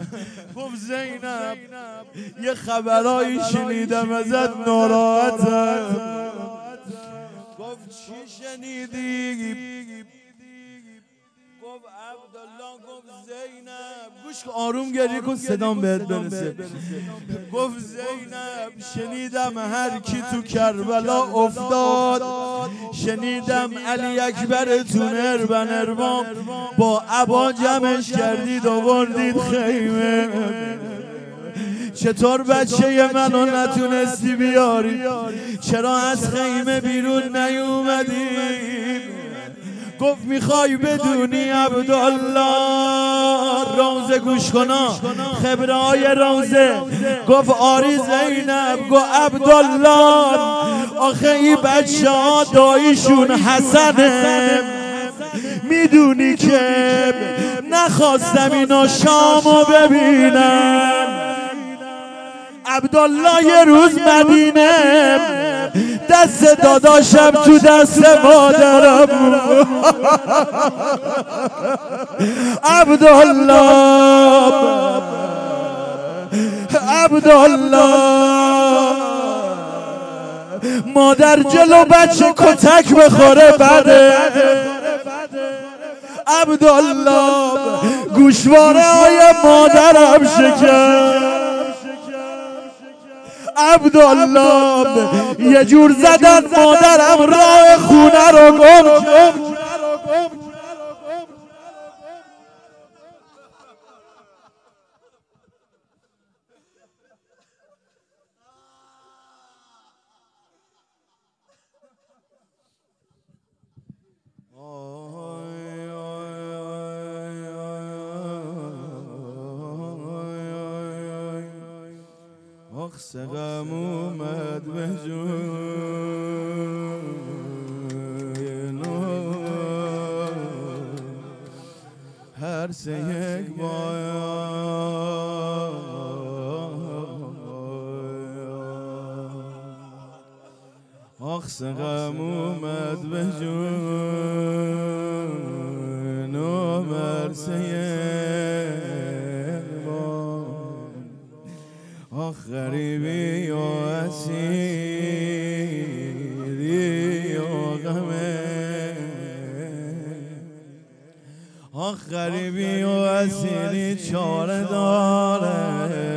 گفت زینب یه خبرایی شنیدم ازت ناراحتم. گفت چی شنیدی؟ گفت عبدالله. گفت زینب گوش آروم گریه کن صدام بهت برسه. گفت زینب شنیدم هر کی تو کربلا افتاد، شنیدم علی اکبرتون اربان با عبا جمعش کردید آوردید خیمه. چطور بچه منو نتونستی بیاری؟ چرا از خیمه بیرون نیومدی؟ گفت میخوای بدونی عبدالله؟ روزه گوش کنا خبره های روزه. گفت آری زینب. گفت عبدالله آخه این بچه ها داییشون حسنه، میدونی که نخواستم اینا شامو ببینم. عبدالله یه روز مدینه دست داداشم تو دست مادرم. عبدالله مادر جلو بچه کتک بخوره بده. عبدالله گوشواره های مادرم شکست. عبدالله یه جور زدن مادرم راه خونه رو گم کرد. سقم اومد به جوی نور هر سه یک سقم اومد به جوی نور هر سه یک غریبی و اسیری و غمه. غریبی و اسیری چاره داره.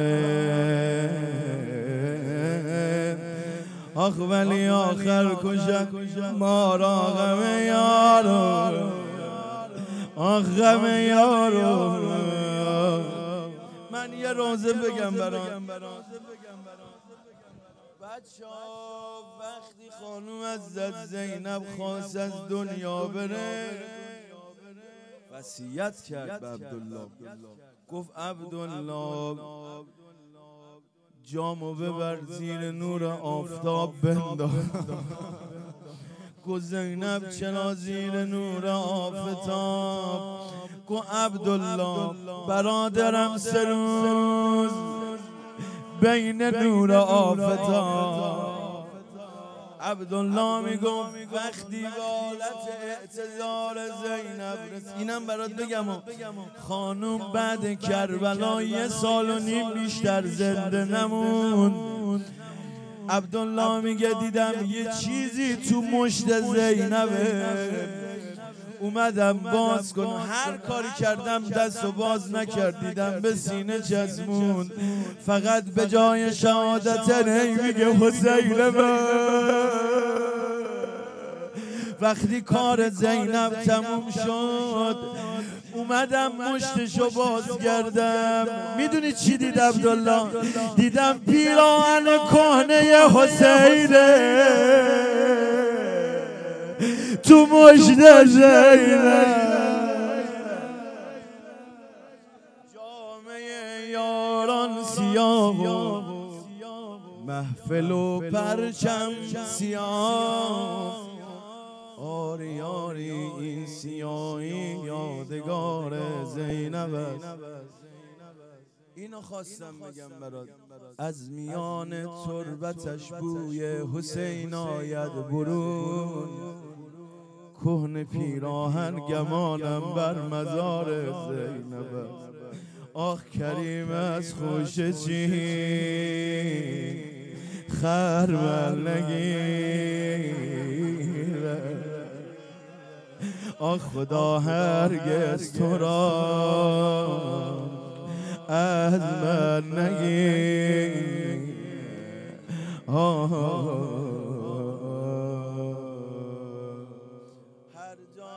ولی آخر کشد ما را غم یارو. غم یارو. من یه روزه بگم برام بچه‌ها، وقتی خانوم عزت زینب خواست از دنیا بره وصیت کرد به عبدالله. گفت عبدالله جامو ببر زیر نور آفتاب بنداز. گفت زینب چرا زیر نور آفتاب؟ گفت عبدالله برادرم 3 روز بین نور آفتاب. عبدالله میگفت وقتی به حالت اعتذار زینب رسید. اینم برات بگم خانوم بعد کربلا 1.5 سال بیشتر زنده نموند. عبدالله میگه دیدم یه چیزی تو مشت زینبه، اومدم باز کن، هر کاری کردم دستو باز نکرد، دیدم به سینه چسبوند، فقط به جای شهادت میگه حسین من. وقتی کار زینب تموم شد اومدم مشتشو باز کردم. میدونی چی دید عبدالله؟ دیدم پیراهن کهنه حسینه تو مشت زینب. جامعه یاران سیاه و محفل و پرچم سیاه، آری آری این سیاهی یادگار زینب است. اینو خواستم بگم برات، از میان تربتش بوی حسین آید برون، کهنه پیراهن گمانم بر مزار زینب است. آخ کریم از خوش چی خرمل نگیره آخ خدا هرگز تو را از من نگیره